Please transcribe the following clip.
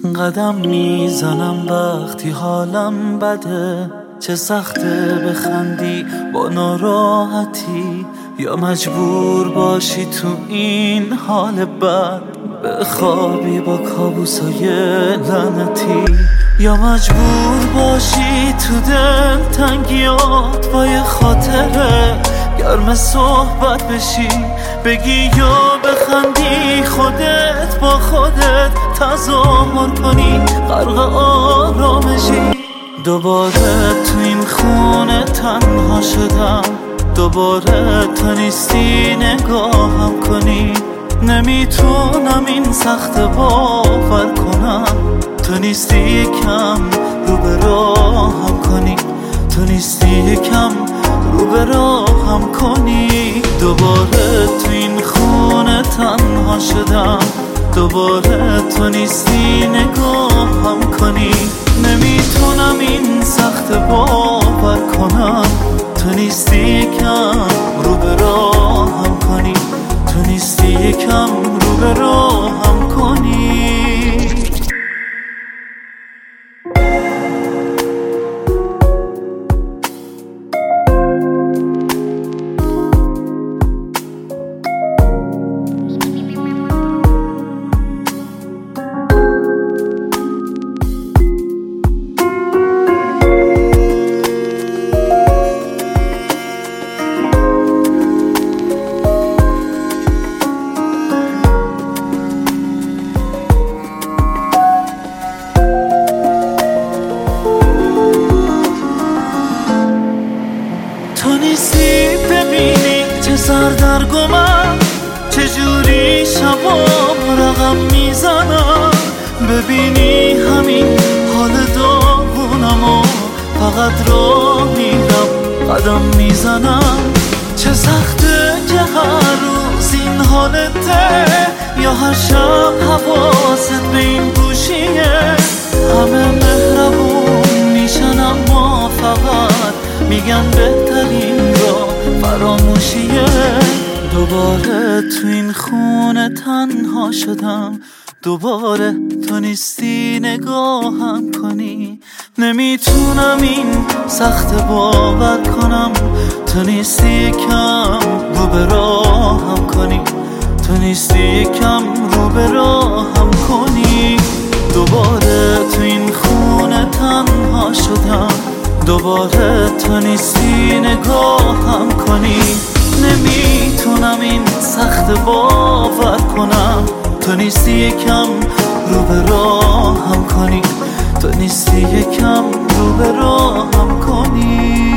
قدم میزنم وقتی حالم بده، چه سخته بخندی با ناراحتی، یا مجبور باشی تو این حال بد بخوابی با کابوسای لعنتی، یا مجبور باشی تو دل تنگیات با یه خاطره گرم صحبت بشی، بگی یا بخندی خودت با خودت تظاهر کنی غرق آرامشی. دوباره تو این خونه تنها شدم، دوباره تو نیستی نگاهم کنی، نمیتونم این سخت باور کنم، تو نیستی یکم رو به راهم کنی، تو نیستی یکم رو به راهم کنی. دوباره تو این خونه تنها شدم، دوباره تو نیستی نگاهم کنی، نمیتونم این سخت باور کنم، تو نیستی یکم رو به راهم کنی، تو نیستی یکم رو به راهم کنی. تو نیستی ببینی چه سردرگمم، چجوری شبام رقم میزنم، ببینی همین حال داغونمو فقط راه میرم قدم میزنم. چه سخته که هر روز این حالته، یا هر شب حواست به این گوشیه، همه مهربون میشن اما فقط میگن بهترین راه فراموشیه. دوباره تو این خونه تنها شدم، دوباره تو نیستی نگاهم کنی، نمیتونم این سخت باور کنم، تو نیستی یکم رو به راهم کنی، تو نیستی یکم رو به راهم کنی. دوباره تو این خونه تنها شدم، دوباره تو نیستی نگاهم کنی، نمیتونم این سخت باور کنم، تو نیستی یکم رو به راهم کنی، تو نیستی یکم رو به راهم کنی.